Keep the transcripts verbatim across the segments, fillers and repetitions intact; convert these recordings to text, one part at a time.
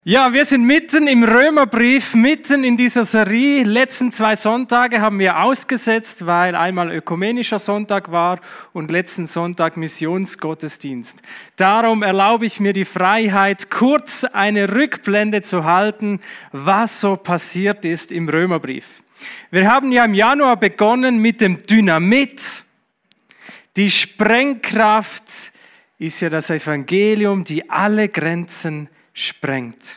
Ja, wir sind mitten im Römerbrief, mitten in dieser Serie. Letzten zwei Sonntage haben wir ausgesetzt, weil einmal ökumenischer Sonntag war und letzten Sonntag Missionsgottesdienst. Darum erlaube ich mir die Freiheit, kurz eine Rückblende zu halten, was so passiert ist im Römerbrief. Wir haben ja im Januar begonnen mit dem Dynamit. Die Sprengkraft ist ja das Evangelium, die alle Grenzen sprengt.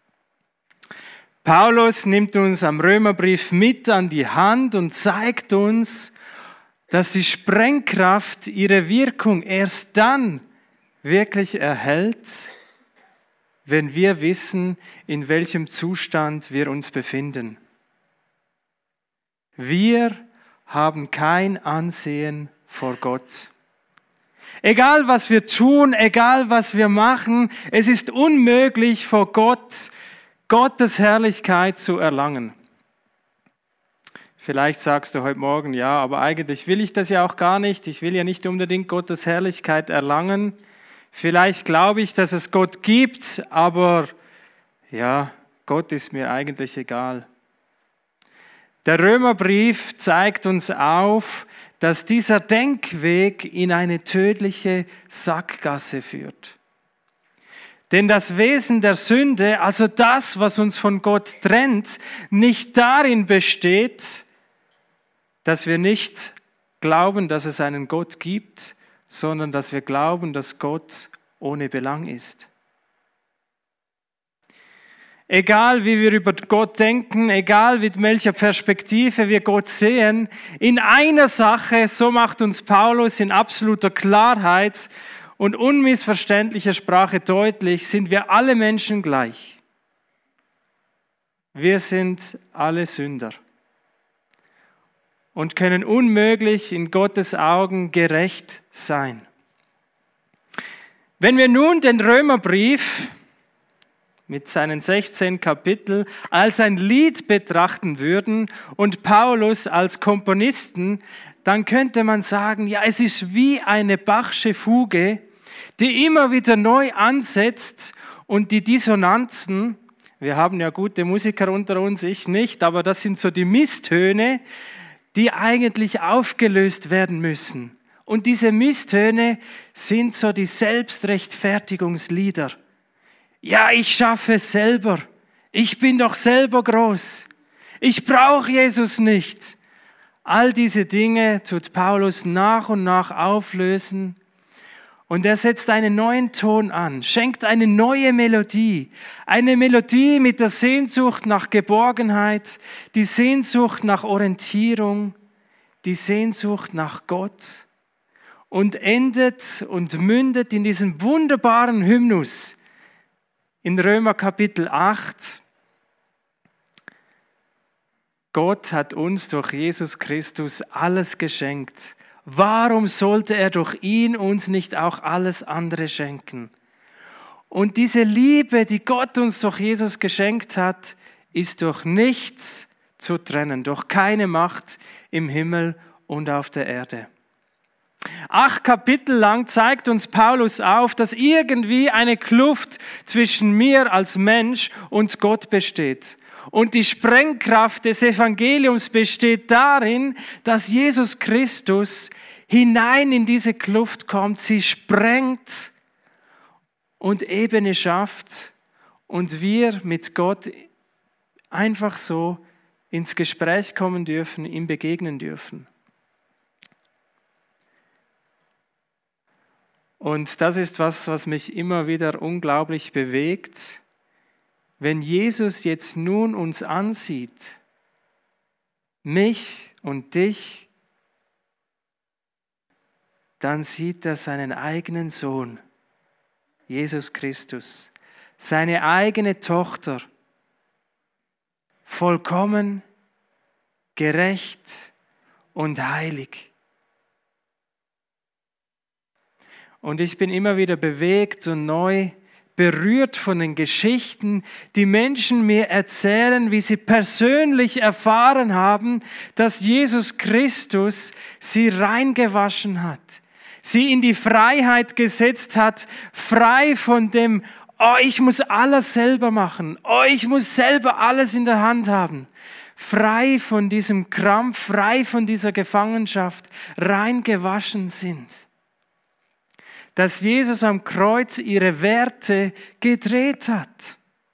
Paulus nimmt uns am Römerbrief mit an die Hand und zeigt uns, dass die Sprengkraft ihre Wirkung erst dann wirklich erhält, wenn wir wissen, in welchem Zustand wir uns befinden. Wir haben kein Ansehen vor Gott. Egal, was wir tun, egal, was wir machen, es ist unmöglich, vor Gott Gottes Herrlichkeit zu erlangen. Vielleicht sagst du heute Morgen, ja, aber eigentlich will ich das ja auch gar nicht. Ich will ja nicht unbedingt Gottes Herrlichkeit erlangen. Vielleicht glaube ich, dass es Gott gibt, aber ja, Gott ist mir eigentlich egal. Der Römerbrief zeigt uns auf, dass dieser Denkweg in eine tödliche Sackgasse führt. Denn das Wesen der Sünde, also das, was uns von Gott trennt, nicht darin besteht, dass wir nicht glauben, dass es einen Gott gibt, sondern dass wir glauben, dass Gott ohne Belang ist. Egal, wie wir über Gott denken, egal mit welcher Perspektive wir Gott sehen, in einer Sache, so macht uns Paulus in absoluter Klarheit und unmissverständlicher Sprache deutlich, sind wir alle Menschen gleich. Wir sind alle Sünder und können unmöglich in Gottes Augen gerecht sein. Wenn wir nun den Römerbrief mit seinen sechzehn Kapiteln als ein Lied betrachten würden und Paulus als Komponisten, dann könnte man sagen, ja, es ist wie eine Bachsche Fuge, die immer wieder neu ansetzt und die Dissonanzen, wir haben ja gute Musiker unter uns, ich nicht, aber das sind so die Misstöne, die eigentlich aufgelöst werden müssen. Und diese Misstöne sind so die Selbstrechtfertigungslieder. Ja, ich schaffe es selber. Ich bin doch selber groß. Ich brauche Jesus nicht. All diese Dinge tut Paulus nach und nach auflösen. Und er setzt einen neuen Ton an, schenkt eine neue Melodie. Eine Melodie mit der Sehnsucht nach Geborgenheit, die Sehnsucht nach Orientierung, die Sehnsucht nach Gott. Und endet und mündet in diesem wunderbaren Hymnus. In Römer Kapitel acht, Gott hat uns durch Jesus Christus alles geschenkt. Warum sollte er durch ihn uns nicht auch alles andere schenken? Und diese Liebe, die Gott uns durch Jesus geschenkt hat, ist durch nichts zu trennen, durch keine Macht im Himmel und auf der Erde. Acht Kapitel lang zeigt uns Paulus auf, dass irgendwie eine Kluft zwischen mir als Mensch und Gott besteht. Und die Sprengkraft des Evangeliums besteht darin, dass Jesus Christus hinein in diese Kluft kommt, sie sprengt und Ebene schafft und wir mit Gott einfach so ins Gespräch kommen dürfen, ihm begegnen dürfen. Und das ist was, was mich immer wieder unglaublich bewegt. Wenn Jesus jetzt nun uns ansieht, mich und dich, dann sieht er seinen eigenen Sohn, Jesus Christus, seine eigene Tochter, vollkommen, gerecht und heilig. Und ich bin immer wieder bewegt und neu berührt von den Geschichten, die Menschen mir erzählen, wie sie persönlich erfahren haben, dass Jesus Christus sie reingewaschen hat, sie in die Freiheit gesetzt hat, frei von dem oh, ich muss alles selber machen, oh, ich muss selber alles in der Hand haben. Frei von diesem Krampf, frei von dieser Gefangenschaft, rein gewaschen sind. Dass Jesus am Kreuz ihre Werte gedreht hat.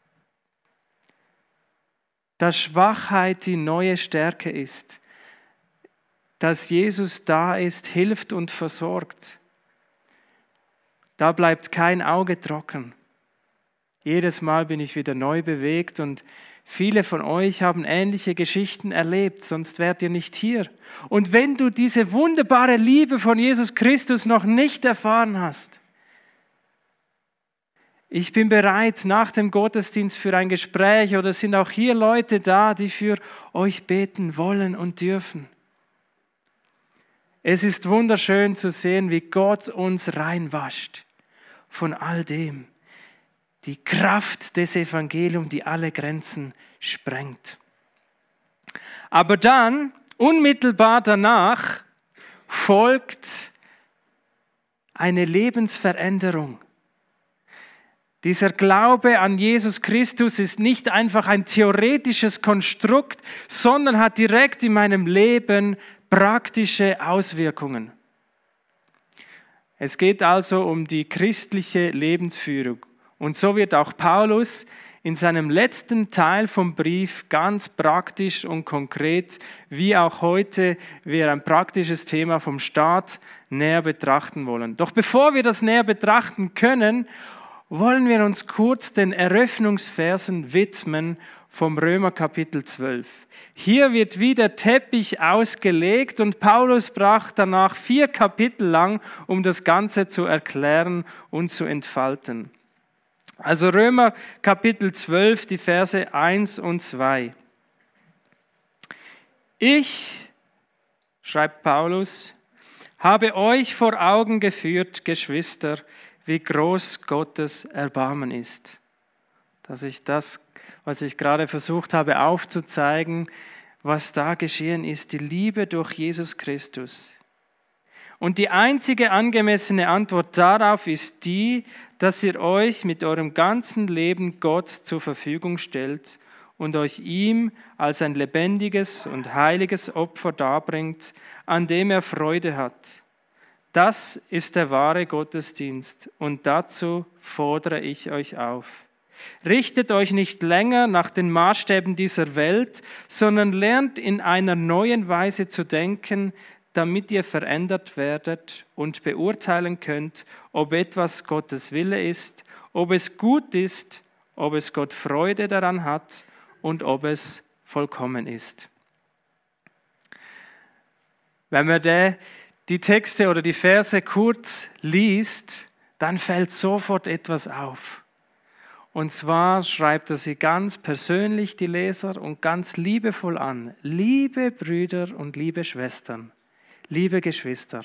Dass Schwachheit die neue Stärke ist. Dass Jesus da ist, hilft und versorgt. Da bleibt kein Auge trocken. Jedes Mal bin ich wieder neu bewegt und viele von euch haben ähnliche Geschichten erlebt, sonst wärt ihr nicht hier. Und wenn du diese wunderbare Liebe von Jesus Christus noch nicht erfahren hast, ich bin bereit nach dem Gottesdienst für ein Gespräch oder sind auch hier Leute da, die für euch beten wollen und dürfen. Es ist wunderschön zu sehen, wie Gott uns reinwascht von all dem. Die Kraft des Evangeliums, die alle Grenzen sprengt. Aber dann, unmittelbar danach, folgt eine Lebensveränderung. Dieser Glaube an Jesus Christus ist nicht einfach ein theoretisches Konstrukt, sondern hat direkt in meinem Leben praktische Auswirkungen. Es geht also um die christliche Lebensführung. Und so wird auch Paulus in seinem letzten Teil vom Brief ganz praktisch und konkret, wie auch heute wir ein praktisches Thema vom Staat näher betrachten wollen. Doch bevor wir das näher betrachten können, wollen wir uns kurz den Eröffnungsversen widmen vom Römer Kapitel zwölf. Hier wird wie der Teppich ausgelegt und Paulus brach danach vier Kapitel lang, um das Ganze zu erklären und zu entfalten. Also Römer Kapitel zwölf, die Verse eins und zwei. Ich, schreibt Paulus, habe euch vor Augen geführt, Geschwister, wie groß Gottes Erbarmen ist. Dass ich das, was ich gerade versucht habe aufzuzeigen, was da geschehen ist, die Liebe durch Jesus Christus. Und die einzige angemessene Antwort darauf ist die, dass ihr euch mit eurem ganzen Leben Gott zur Verfügung stellt und euch ihm als ein lebendiges und heiliges Opfer darbringt, an dem er Freude hat. Das ist der wahre Gottesdienst und dazu fordere ich euch auf. Richtet euch nicht länger nach den Maßstäben dieser Welt, sondern lernt in einer neuen Weise zu denken, damit ihr verändert werdet und beurteilen könnt, ob etwas Gottes Wille ist, ob es gut ist, ob es Gott Freude daran hat und ob es vollkommen ist. Wenn man die, die Texte oder die Verse kurz liest, dann fällt sofort etwas auf. Und zwar schreibt er sie ganz persönlich, die Leser, und ganz liebevoll an. Liebe Brüder und liebe Schwestern, liebe Geschwister.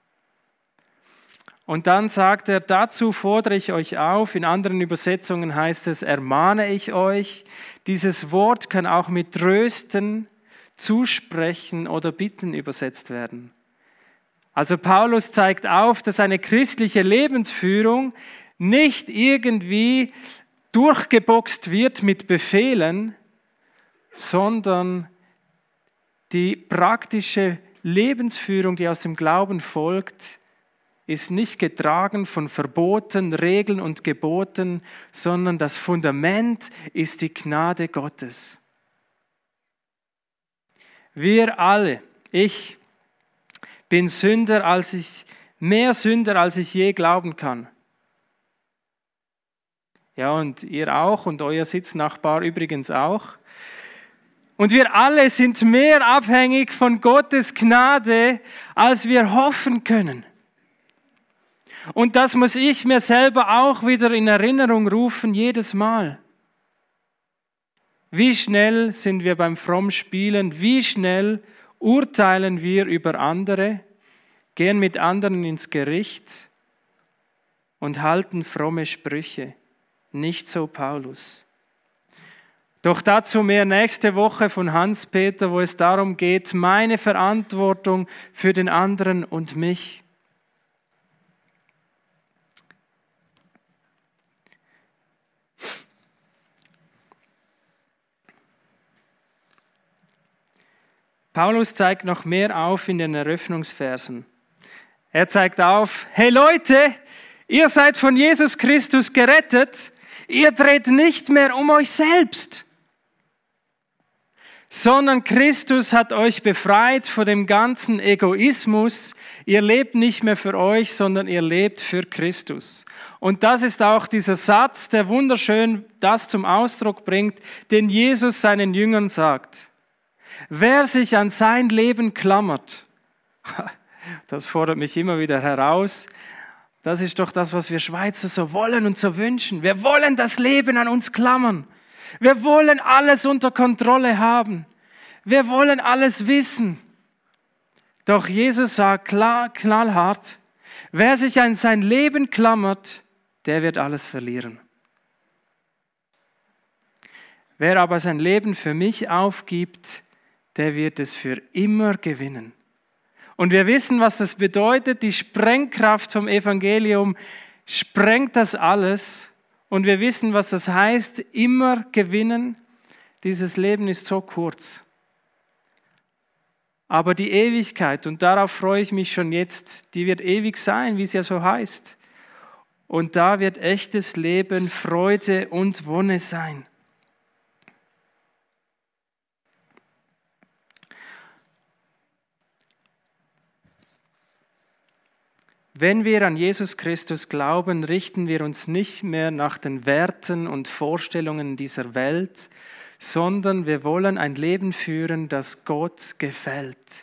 Und dann sagt er, dazu fordere ich euch auf. In anderen Übersetzungen heißt es, ermahne ich euch. Dieses Wort kann auch mit trösten, zusprechen oder bitten übersetzt werden. Also Paulus zeigt auf, dass eine christliche Lebensführung nicht irgendwie durchgeboxt wird mit Befehlen, sondern die praktische Lebensführung, die aus dem Glauben folgt, ist nicht getragen von Verboten, Regeln und Geboten, sondern das Fundament ist die Gnade Gottes. Wir alle, ich bin Sünder, als ich, mehr Sünder, als ich je glauben kann. Ja, und ihr auch und euer Sitznachbar übrigens auch. Und wir alle sind mehr abhängig von Gottes Gnade, als wir hoffen können. Und das muss ich mir selber auch wieder in Erinnerung rufen, jedes Mal. Wie schnell sind wir beim Frommspielen, wie schnell urteilen wir über andere, gehen mit anderen ins Gericht und halten fromme Sprüche. Nicht so Paulus. Doch dazu mehr nächste Woche von Hans-Peter, wo es darum geht, meine Verantwortung für den anderen und mich. Paulus zeigt noch mehr auf in den Eröffnungsversen. Er zeigt auf, hey Leute, ihr seid von Jesus Christus gerettet, ihr dreht nicht mehr um euch selbst, sondern Christus hat euch befreit von dem ganzen Egoismus. Ihr lebt nicht mehr für euch, sondern ihr lebt für Christus. Und das ist auch dieser Satz, der wunderschön das zum Ausdruck bringt, den Jesus seinen Jüngern sagt. Wer sich an sein Leben klammert, das fordert mich immer wieder heraus, das ist doch das, was wir Schweizer so wollen und so wünschen. Wir wollen das Leben an uns klammern. Wir wollen alles unter Kontrolle haben. Wir wollen alles wissen. Doch Jesus sagt klar, knallhart, wer sich an sein Leben klammert, der wird alles verlieren. Wer aber sein Leben für mich aufgibt, der wird es für immer gewinnen. Und wir wissen, was das bedeutet. Die Sprengkraft vom Evangelium sprengt das alles. Und wir wissen, was das heißt, immer gewinnen. Dieses Leben ist so kurz. Aber die Ewigkeit, und darauf freue ich mich schon jetzt, die wird ewig sein, wie es ja so heißt. Und da wird echtes Leben, Freude und Wonne sein. Wenn wir an Jesus Christus glauben, richten wir uns nicht mehr nach den Werten und Vorstellungen dieser Welt, sondern wir wollen ein Leben führen, das Gott gefällt.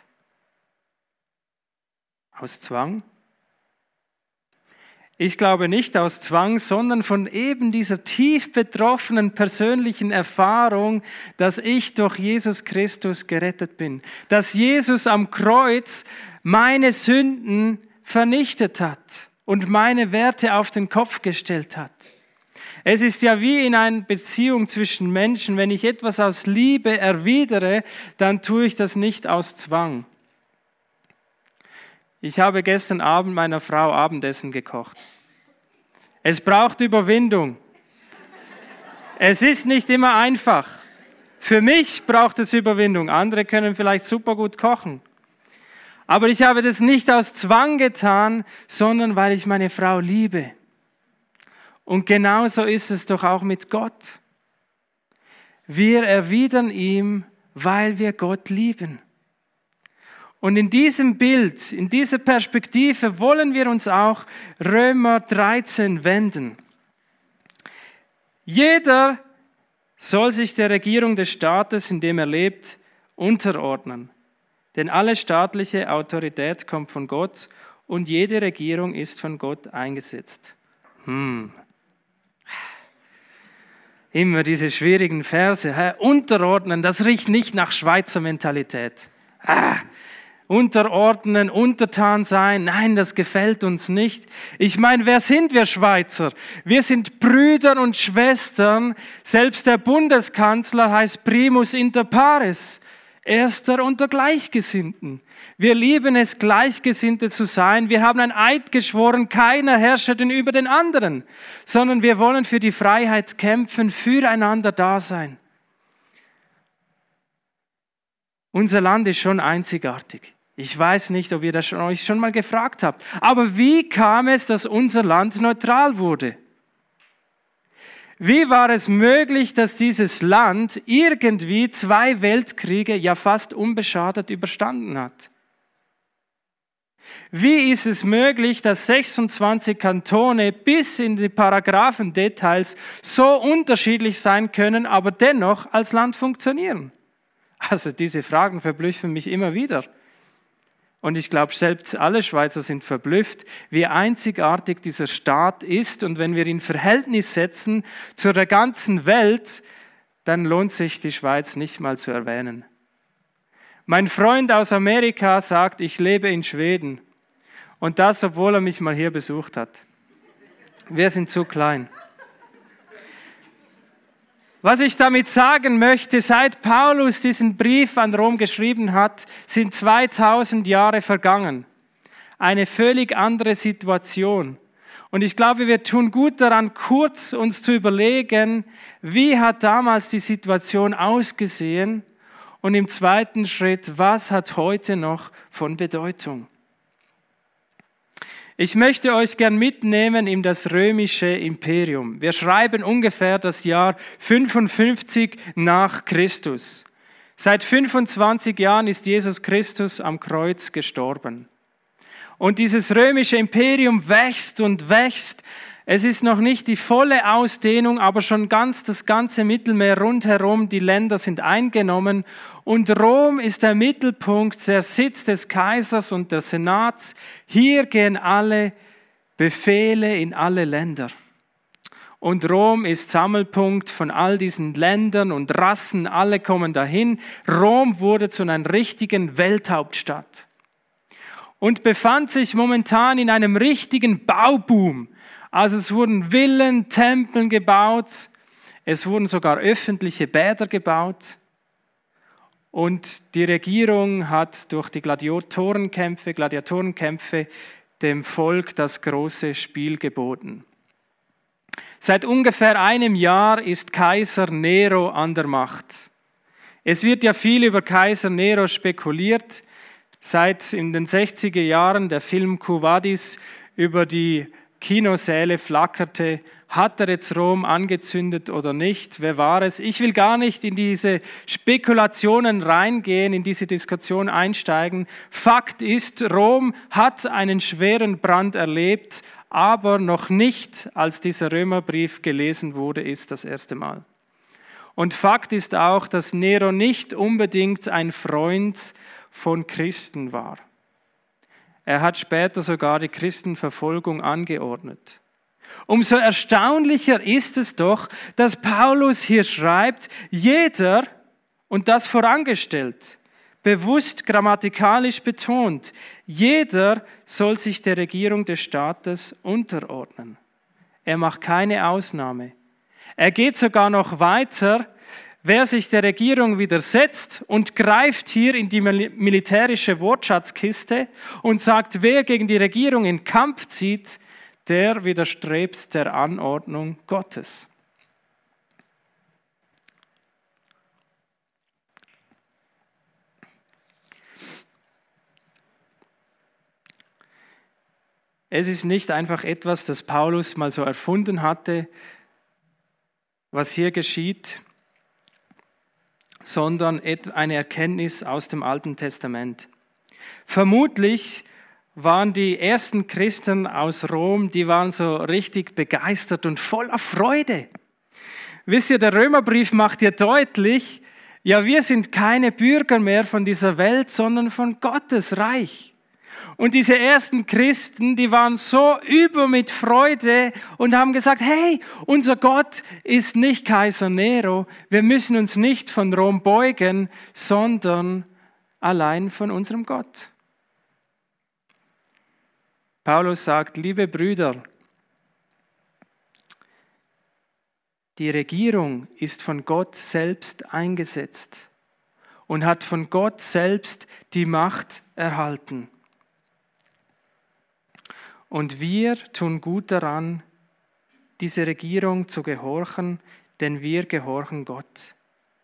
Aus Zwang? Ich glaube nicht aus Zwang, sondern von eben dieser tief betroffenen persönlichen Erfahrung, dass ich durch Jesus Christus gerettet bin. Dass Jesus am Kreuz meine Sünden vernichtet hat und meine Werte auf den Kopf gestellt hat. Es ist ja wie in einer Beziehung zwischen Menschen, wenn ich etwas aus Liebe erwidere, dann tue ich das nicht aus Zwang. Ich habe gestern Abend meiner Frau Abendessen gekocht. Es braucht Überwindung. Es ist nicht immer einfach. Für mich braucht es Überwindung. Andere können vielleicht super gut kochen. Aber ich habe das nicht aus Zwang getan, sondern weil ich meine Frau liebe. Und genauso ist es doch auch mit Gott. Wir erwidern ihm, weil wir Gott lieben. Und in diesem Bild, in dieser Perspektive wollen wir uns auch Römer dreizehn wenden. Jeder soll sich der Regierung des Staates, in dem er lebt, unterordnen. Denn alle staatliche Autorität kommt von Gott und jede Regierung ist von Gott eingesetzt. Hm. Immer diese schwierigen Verse. Hä? Unterordnen, das riecht nicht nach Schweizer Mentalität. Ah. Unterordnen, untertan sein, nein, das gefällt uns nicht. Ich meine, wer sind wir Schweizer? Wir sind Brüder und Schwestern. Selbst der Bundeskanzler heißt Primus inter pares. Erster unter Gleichgesinnten. Wir lieben es, Gleichgesinnte zu sein. Wir haben ein Eid geschworen, keiner herrscht denn über den anderen, sondern wir wollen für die Freiheit kämpfen, füreinander da sein. Unser Land ist schon einzigartig. Ich weiß nicht, ob ihr das schon, euch schon mal gefragt habt. Aber wie kam es, dass unser Land neutral wurde? Wie war es möglich, dass dieses Land irgendwie zwei Weltkriege ja fast unbeschadet überstanden hat? Wie ist es möglich, dass sechsundzwanzig Kantone bis in die Paragraphendetails so unterschiedlich sein können, aber dennoch als Land funktionieren? Also diese Fragen verblüffen mich immer wieder. Und ich glaube, selbst alle Schweizer sind verblüfft, wie einzigartig dieser Staat ist. Und wenn wir ihn in Verhältnis setzen zu der ganzen Welt, dann lohnt sich die Schweiz nicht mal zu erwähnen. Mein Freund aus Amerika sagt, ich lebe in Schweden. Und das, obwohl er mich mal hier besucht hat. Wir sind zu klein. Was ich damit sagen möchte, seit Paulus diesen Brief an Rom geschrieben hat, sind zweitausend Jahre vergangen. Eine völlig andere Situation. Und ich glaube, wir tun gut daran, kurz uns zu überlegen, wie hat damals die Situation ausgesehen Und im zweiten Schritt, was hat heute noch von Bedeutung? Ich möchte euch gern mitnehmen in das römische Imperium. Wir schreiben ungefähr das Jahr fünfundfünfzig nach Christus. Seit fünfundzwanzig Jahren ist Jesus Christus am Kreuz gestorben. Und dieses römische Imperium wächst und wächst. Es ist noch nicht die volle Ausdehnung, aber schon ganz das ganze Mittelmeer rundherum, die Länder sind eingenommen. Und Rom ist der Mittelpunkt, der Sitz des Kaisers und des Senats. Hier gehen alle Befehle in alle Länder. Und Rom ist Sammelpunkt von all diesen Ländern und Rassen, alle kommen dahin. Rom wurde zu einer richtigen Welthauptstadt und befand sich momentan in einem richtigen Bauboom. Also es wurden Villen, Tempel gebaut, es wurden sogar öffentliche Bäder gebaut. Und die Regierung hat durch die Gladiatorenkämpfe, Gladiatorenkämpfe dem Volk das große Spiel geboten. Seit ungefähr einem Jahr ist Kaiser Nero an der Macht. Es wird ja viel über Kaiser Nero spekuliert. Seit in den sechziger Jahren der Film Quo Vadis über die Kinosäle flackerte, hat er jetzt Rom angezündet oder nicht? Wer war es? Ich will gar nicht in diese Spekulationen reingehen, in diese Diskussion einsteigen. Fakt ist, Rom hat einen schweren Brand erlebt, aber noch nicht, als dieser Römerbrief gelesen wurde, ist das erste Mal. Und Fakt ist auch, dass Nero nicht unbedingt ein Freund von Christen war. Er hat später sogar die Christenverfolgung angeordnet. Umso erstaunlicher ist es doch, dass Paulus hier schreibt, jeder, und das vorangestellt, bewusst grammatikalisch betont, jeder soll sich der Regierung des Staates unterordnen. Er macht keine Ausnahme. Er geht sogar noch weiter. Wer sich der Regierung widersetzt und greift hier in die militärische Wortschatzkiste und sagt, wer gegen die Regierung in Kampf zieht, der widerstrebt der Anordnung Gottes. Es ist nicht einfach etwas, das Paulus mal so erfunden hatte, was hier geschieht, sondern eine Erkenntnis aus dem Alten Testament. Vermutlich waren die ersten Christen aus Rom, die waren so richtig begeistert und voller Freude. Wisst ihr, der Römerbrief macht ja deutlich, ja, wir sind keine Bürger mehr von dieser Welt, sondern von Gottes Reich. Und diese ersten Christen, die waren so über mit Freude und haben gesagt, hey, unser Gott ist nicht Kaiser Nero, wir müssen uns nicht von Rom beugen, sondern allein von unserem Gott. Paulus sagt, liebe Brüder, die Regierung ist von Gott selbst eingesetzt und hat von Gott selbst die Macht erhalten. Und wir tun gut daran, diese Regierung zu gehorchen, denn wir gehorchen Gott.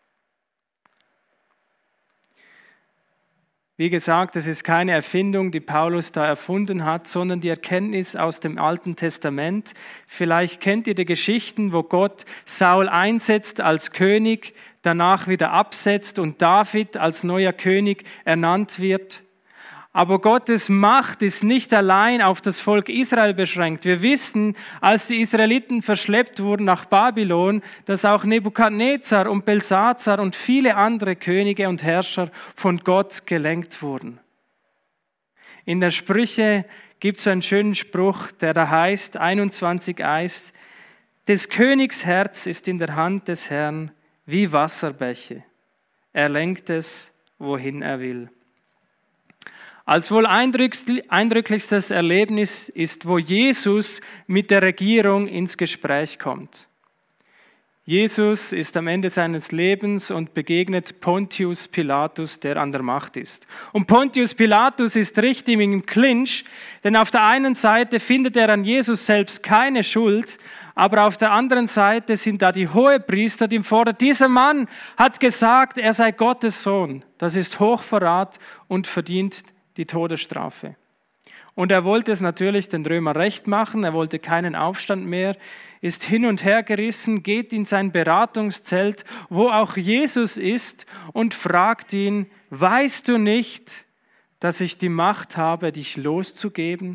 Wie gesagt, es ist keine Erfindung, die Paulus da erfunden hat, sondern die Erkenntnis aus dem Alten Testament. Vielleicht kennt ihr die Geschichten, wo Gott Saul einsetzt als König, danach wieder absetzt und David als neuer König ernannt wird. Aber Gottes Macht ist nicht allein auf das Volk Israel beschränkt. Wir wissen, als die Israeliten verschleppt wurden nach Babylon, dass auch Nebukadnezar und Belsazar und viele andere Könige und Herrscher von Gott gelenkt wurden. In der Sprüche gibt es einen schönen Spruch, der da heißt, einundzwanzig eins, des Königs Herz ist in der Hand des Herrn wie Wasserbäche. Er lenkt es, wohin er will. Als wohl eindrücklichstes Erlebnis ist, wo Jesus mit der Regierung ins Gespräch kommt. Jesus ist am Ende seines Lebens und begegnet Pontius Pilatus, der an der Macht ist. Und Pontius Pilatus ist richtig im Clinch, denn auf der einen Seite findet er an Jesus selbst keine Schuld, Aber auf der anderen Seite sind da die Hohepriester, die ihm fordern, dieser Mann hat gesagt, er sei Gottes Sohn. Das ist Hochverrat und verdient die Todesstrafe. Und er wollte es natürlich den Römern recht machen, er wollte keinen Aufstand mehr, ist hin und her gerissen, geht in sein Beratungszelt, wo auch Jesus ist und fragt ihn, weißt du nicht, dass ich die Macht habe, dich loszugeben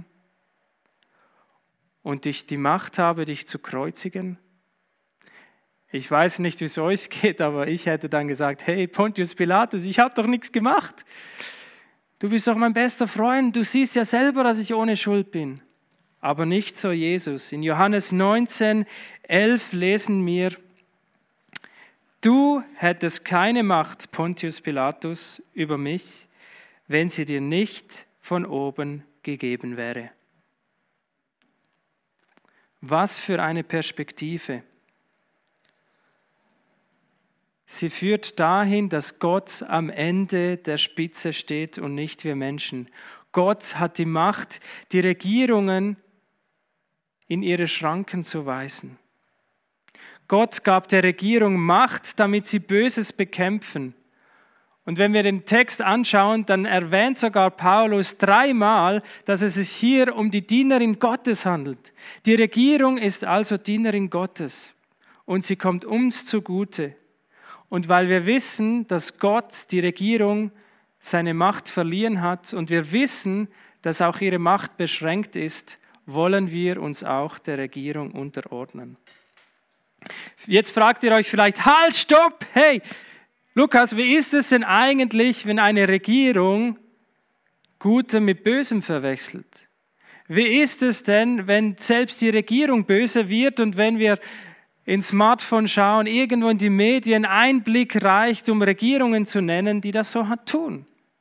und ich die Macht habe, dich zu kreuzigen? Ich weiß nicht, wie es euch geht, aber ich hätte dann gesagt, hey Pontius Pilatus, ich habe doch nichts gemacht. Du bist doch mein bester Freund, du siehst ja selber, dass ich ohne Schuld bin. Aber nicht so Jesus. In Johannes neunzehn, elf lesen wir, du hättest keine Macht, Pontius Pilatus, über mich, wenn sie dir nicht von oben gegeben wäre. Was für eine Perspektive. Sie führt dahin, dass Gott am Ende der Spitze steht und nicht wir Menschen. Gott hat die Macht, die Regierungen in ihre Schranken zu weisen. Gott gab der Regierung Macht, damit sie Böses bekämpfen. Und wenn wir den Text anschauen, dann erwähnt sogar Paulus dreimal, dass es sich hier um die Dienerin Gottes handelt. Die Regierung ist also Dienerin Gottes und sie kommt uns zugute. Und weil wir wissen, dass Gott die Regierung seine Macht verliehen hat und wir wissen, dass auch ihre Macht beschränkt ist, wollen wir uns auch der Regierung unterordnen. Jetzt fragt ihr euch vielleicht, halt, stopp, hey, Lukas, wie ist es denn eigentlich, wenn eine Regierung Gutem mit Bösem verwechselt? Wie ist es denn, wenn selbst die Regierung böse wird und wenn wir ins Smartphone schauen, irgendwo in die Medien, ein Blick reicht, um Regierungen zu nennen, die das so tun?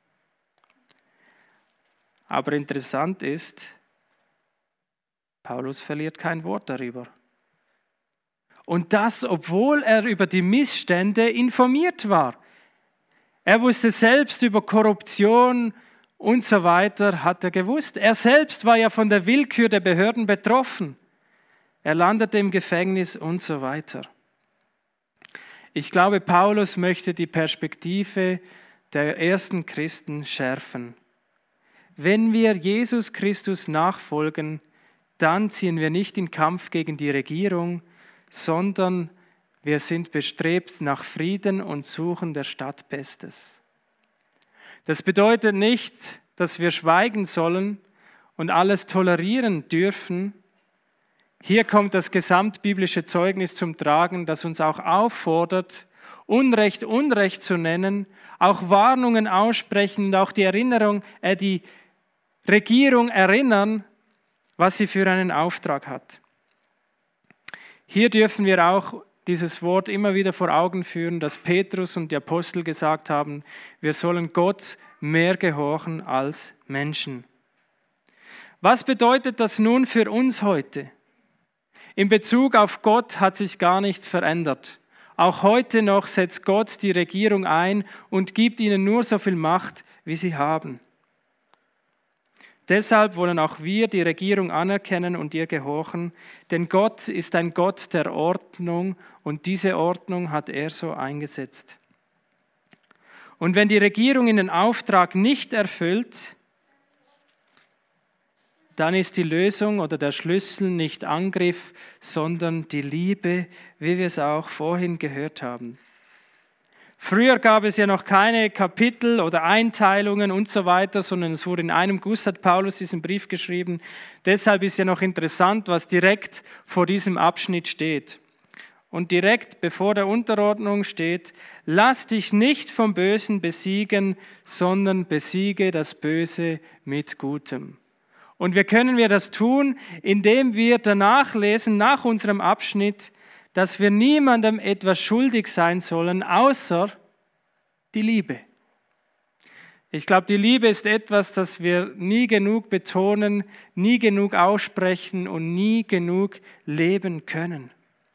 Aber interessant ist, Paulus verliert kein Wort darüber. Und das, obwohl er über die Missstände informiert war. Er wusste selbst über Korruption und so weiter, hat er gewusst. Er selbst war ja von der Willkür der Behörden betroffen. Er landete im Gefängnis und so weiter. Ich glaube, Paulus möchte die Perspektive der ersten Christen schärfen. Wenn wir Jesus Christus nachfolgen, dann ziehen wir nicht in Kampf gegen die Regierung, sondern wir sind bestrebt nach Frieden und suchen der Stadt Bestes. Das bedeutet nicht, dass wir schweigen sollen und alles tolerieren dürfen. Hier kommt das gesamtbiblische Zeugnis zum Tragen, das uns auch auffordert, Unrecht Unrecht zu nennen, auch Warnungen aussprechen und auch die Erinnerung, äh, die Regierung erinnern, was sie für einen Auftrag hat. Hier dürfen wir auch dieses Wort immer wieder vor Augen führen, dass Petrus und die Apostel gesagt haben, wir sollen Gott mehr gehorchen als Menschen. Was bedeutet das nun für uns heute? In Bezug auf Gott hat sich gar nichts verändert. Auch heute noch setzt Gott die Regierung ein und gibt ihnen nur so viel Macht, wie sie haben. Deshalb wollen auch wir die Regierung anerkennen und ihr gehorchen, denn Gott ist ein Gott der Ordnung und diese Ordnung hat er so eingesetzt. Und wenn die Regierung ihren Auftrag nicht erfüllt, dann ist die Lösung oder der Schlüssel nicht Angriff, sondern die Liebe, wie wir es auch vorhin gehört haben. Früher gab es ja noch keine Kapitel oder Einteilungen und so weiter, sondern es wurde in einem Guss, hat Paulus diesen Brief geschrieben. Deshalb ist ja noch interessant, was direkt vor diesem Abschnitt steht. Und direkt bevor der Unterordnung steht, lass dich nicht vom Bösen besiegen, sondern besiege das Böse mit Gutem. Und wie können wir das tun? Indem wir danach lesen, nach unserem Abschnitt, dass wir niemandem etwas schuldig sein sollen, außer die Liebe. Ich glaube, die Liebe ist etwas, das wir nie genug betonen, nie genug aussprechen und nie genug leben können.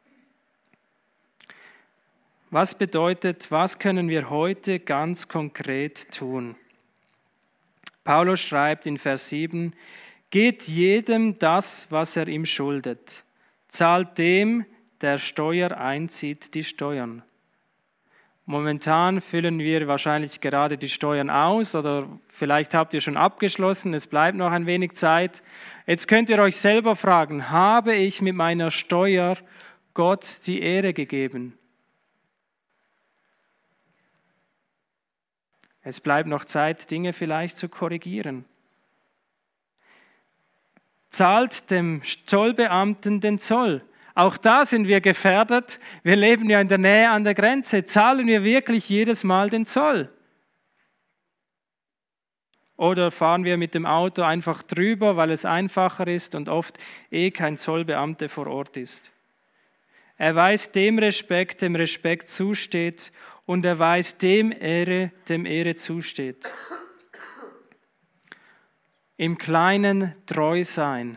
Was bedeutet, was können wir heute ganz konkret tun? Paulus schreibt in Vers sieben, geht jedem das, was er ihm schuldet. zahlt dem, der Steuer einzieht, die Steuern. Momentan füllen wir wahrscheinlich gerade die Steuern aus oder vielleicht habt ihr schon abgeschlossen, es bleibt noch ein wenig Zeit. Jetzt könnt ihr euch selber fragen, habe ich mit meiner Steuer Gott die Ehre gegeben? Es bleibt noch Zeit, Dinge vielleicht zu korrigieren. Zahlt dem Zollbeamten den Zoll. Auch da sind wir gefährdet. Wir leben ja in der Nähe an der Grenze. Zahlen wir wirklich jedes Mal den Zoll? Oder fahren wir mit dem Auto einfach drüber, weil es einfacher ist und oft eh kein Zollbeamte vor Ort ist? Er weiß dem Respekt, dem Respekt zusteht, und er weiß dem Ehre, dem Ehre zusteht. Im Kleinen treu sein.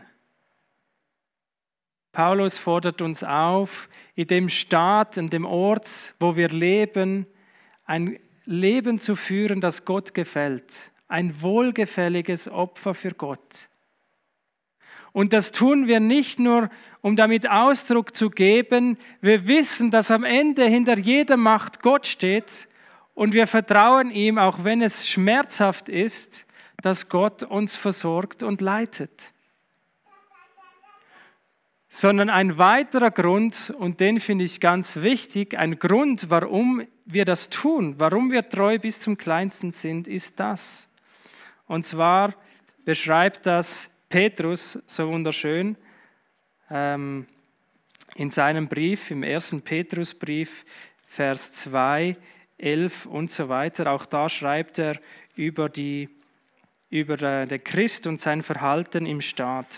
Paulus fordert uns auf, in dem Staat, in dem Ort, wo wir leben, ein Leben zu führen, das Gott gefällt. Ein wohlgefälliges Opfer für Gott. Und das tun wir nicht nur, um damit Ausdruck zu geben. Wir wissen, dass am Ende hinter jeder Macht Gott steht und wir vertrauen ihm, auch wenn es schmerzhaft ist, dass Gott uns versorgt und leitet. Sondern ein weiterer Grund, und den finde ich ganz wichtig, ein Grund, warum wir das tun, warum wir treu bis zum Kleinsten sind, ist das. Und zwar beschreibt das Petrus so wunderschön ähm, in seinem Brief, im ersten Petrusbrief, Vers zwei, elf und so weiter. Auch da schreibt er über, die, über den Christ und sein Verhalten im Staat.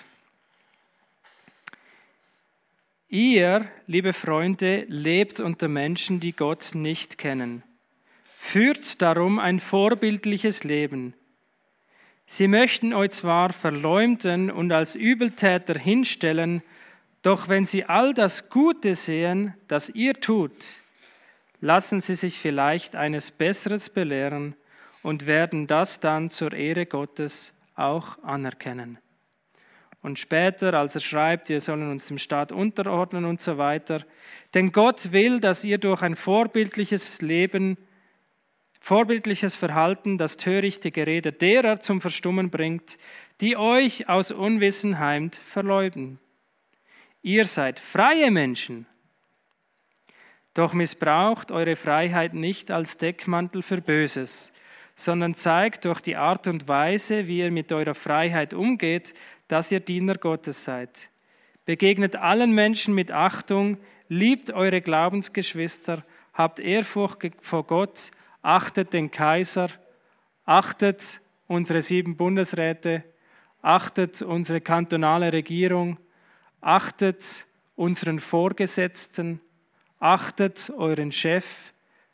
Ihr, liebe Freunde, lebt unter Menschen, die Gott nicht kennen. Führt darum ein vorbildliches Leben. Sie möchten euch zwar verleumden und als Übeltäter hinstellen, doch wenn sie all das Gute sehen, das ihr tut, lassen sie sich vielleicht eines Besseres belehren und werden das dann zur Ehre Gottes auch anerkennen. Und später, als er schreibt, wir sollen uns dem Staat unterordnen und so weiter, denn Gott will, dass ihr durch ein vorbildliches Leben Vorbildliches Verhalten, das törichte Gerede derer zum Verstummen bringt, die euch aus Unwissenheit verleugnen. Ihr seid freie Menschen, doch missbraucht eure Freiheit nicht als Deckmantel für Böses, sondern zeigt durch die Art und Weise, wie ihr mit eurer Freiheit umgeht, dass ihr Diener Gottes seid. Begegnet allen Menschen mit Achtung, liebt eure Glaubensgeschwister, habt Ehrfurcht vor Gott, achtet den Kaiser, achtet unsere sieben Bundesräte, achtet unsere kantonale Regierung, achtet unseren Vorgesetzten, achtet euren Chef.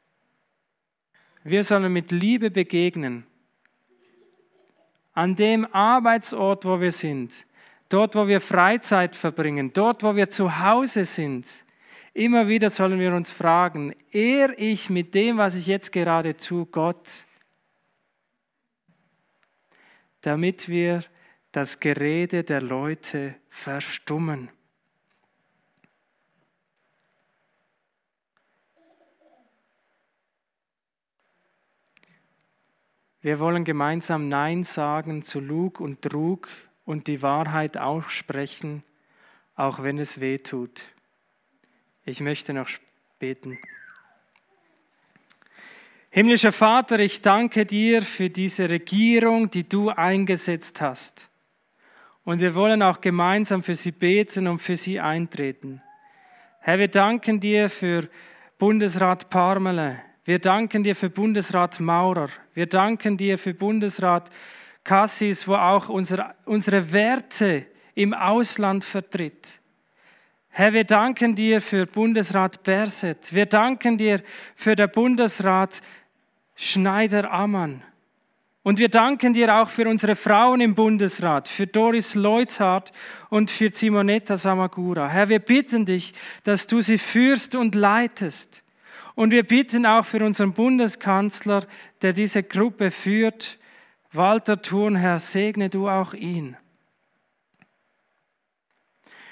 Wir sollen mit Liebe begegnen. An dem Arbeitsort, wo wir sind, dort, wo wir Freizeit verbringen, dort, wo wir zu Hause sind, immer wieder sollen wir uns fragen, ehre ich mit dem, was ich jetzt gerade tue, Gott, damit wir das Gerede der Leute verstummen. Wir wollen gemeinsam Nein sagen zu Lug und Trug und die Wahrheit aussprechen, auch wenn es weh tut. Ich möchte noch beten. Himmlischer Vater, ich danke dir für diese Regierung, die du eingesetzt hast. Und wir wollen auch gemeinsam für sie beten und für sie eintreten. Herr, wir danken dir für Bundesrat Parmele. Wir danken dir für Bundesrat Maurer. Wir danken dir für Bundesrat Cassis, wo auch unsere, unsere Werte im Ausland vertritt. Herr, wir danken dir für Bundesrat Berset. Wir danken dir für den Bundesrat Schneider-Ammann. Und wir danken dir auch für unsere Frauen im Bundesrat, für Doris Leuthard und für Simonetta Samagura. Herr, wir bitten dich, dass du sie führst und leitest. Und wir bitten auch für unseren Bundeskanzler, der diese Gruppe führt, Walter Thurn, Herr, segne du auch ihn.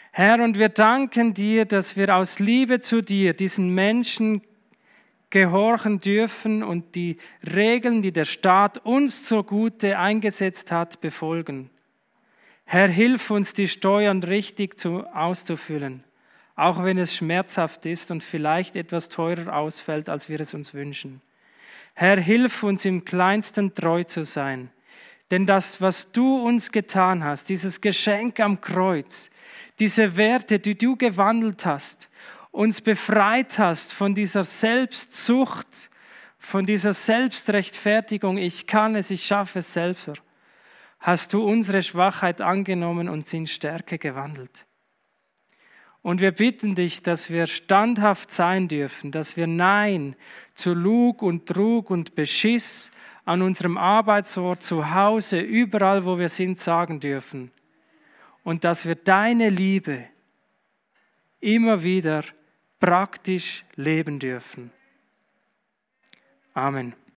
Herr, und wir danken dir, dass wir aus Liebe zu dir diesen Menschen gehorchen dürfen und die Regeln, die der Staat uns zugute eingesetzt hat, befolgen. Herr, hilf uns, die Steuern richtig zu, auszufüllen, auch wenn es schmerzhaft ist und vielleicht etwas teurer ausfällt, als wir es uns wünschen. Herr, hilf uns, im Kleinsten treu zu sein, denn das, was du uns getan hast, dieses Geschenk am Kreuz, diese Werte, die du gewandelt hast, uns befreit hast von dieser Selbstsucht, von dieser Selbstrechtfertigung, ich kann es, ich schaffe es selber, hast du unsere Schwachheit angenommen und in Stärke gewandelt. Und wir bitten dich, dass wir standhaft sein dürfen, dass wir Nein zu Lug und Trug und Beschiss an unserem Arbeitsort, zu Hause, überall, wo wir sind, sagen dürfen. Und dass wir deine Liebe immer wieder praktisch leben dürfen. Amen.